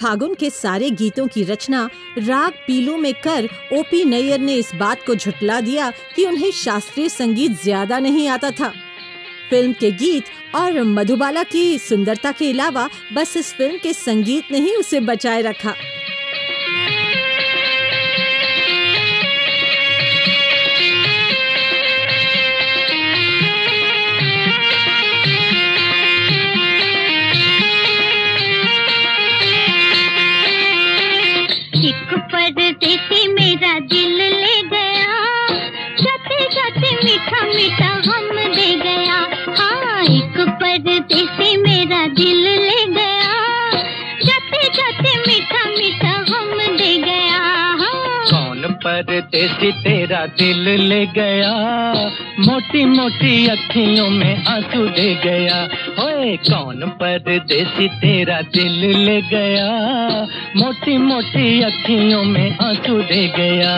फागुन के सारे गीतों की रचना राग पीलू में कर ओपी नैयर ने इस बात को झुठला दिया कि उन्हें शास्त्रीय संगीत ज्यादा नहीं आता था। फिल्म के गीत और मधुबाला की सुंदरता के अलावा बस इस फिल्म के संगीत ने ही उसे बचाए रखा। एक परदेसी मेरा दिल ले गया, जाते जाते मीठा मीठा गम दे गया। हाँ, एक परदेसी मेरा दिल ले गया, जाते जाते मीठा मीठा गम दे गया। हाँ। कौन परदेसी तेरा दिल ले गया, मोटी मोटी अखियों में आंसू दे गया। ओए कौन परदेसी तेरा दिल ले गया, मोटी मोटी अखियों में आंसू दे गया।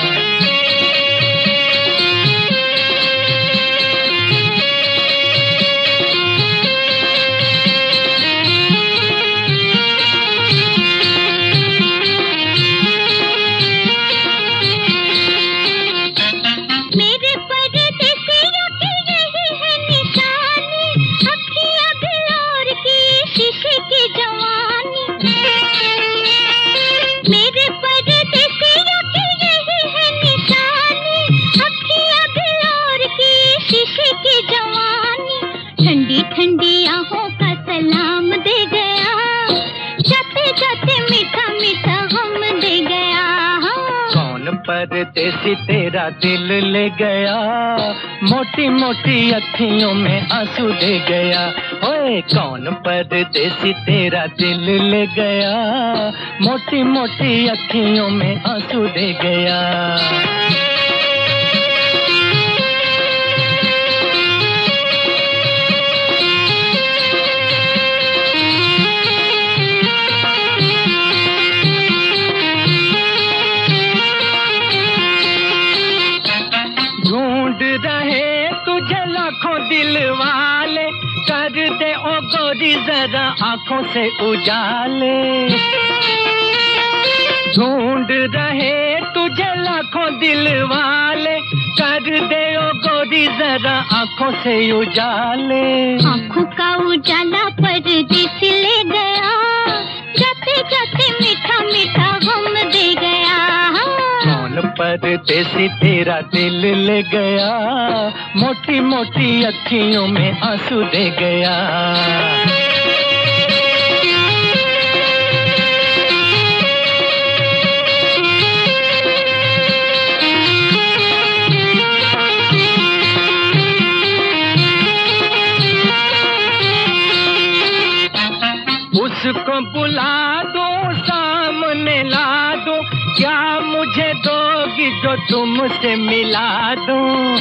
ठंडी ठंडी आहों का सलाम दे गया, जाते जाते मीठा मीठा गम दे गया। कौन परदेसी तेरा दिल ले गया, मोटी मोटी अखियों में आंसू दे गया। ओए कौन परदेसी तेरा दिल ले गया, मोटी मोटी अखियों में आंसू दे गया। ढूंढ रहे तुझे लाखों दिल वाले, कर दे ओ गोरी जरा आंखों से उजाले। ढूंढ रहे तुझे लाखों दिल वाले, कर दे ओ गोरी जरा आंखों से उजाले। आंखों का उजाला परदेसी ले गया, जाते जाते मीठा मीठा गम दे गया। कौन परदेसी तेरा दिल ले गया, मोटी मोटी अखियों में आंसू दे गया। उसको बुला दो, सामने ला दो, क्या मुझे दोगी जो तुमसे मिला दूं।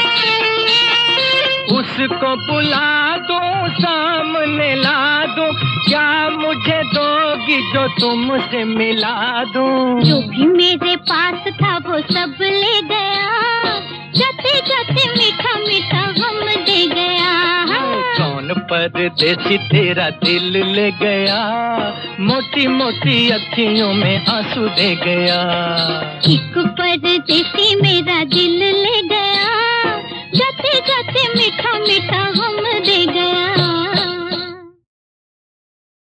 उसको बुला दो, सामने ला दो, क्या मुझे दोगी जो तुमसे मिला दूं। जो भी मेरे पास था वो सब ले गया, जाते जाते मीठा मीठा गम दे गया। कौन परदेसी तेरा दिल ले गया, मोटी मोटी अखियों में आंसू दे गया। एक परदेसी मेरा दिल ले गया, जाते जाते मीठा मीठा गम दे गया।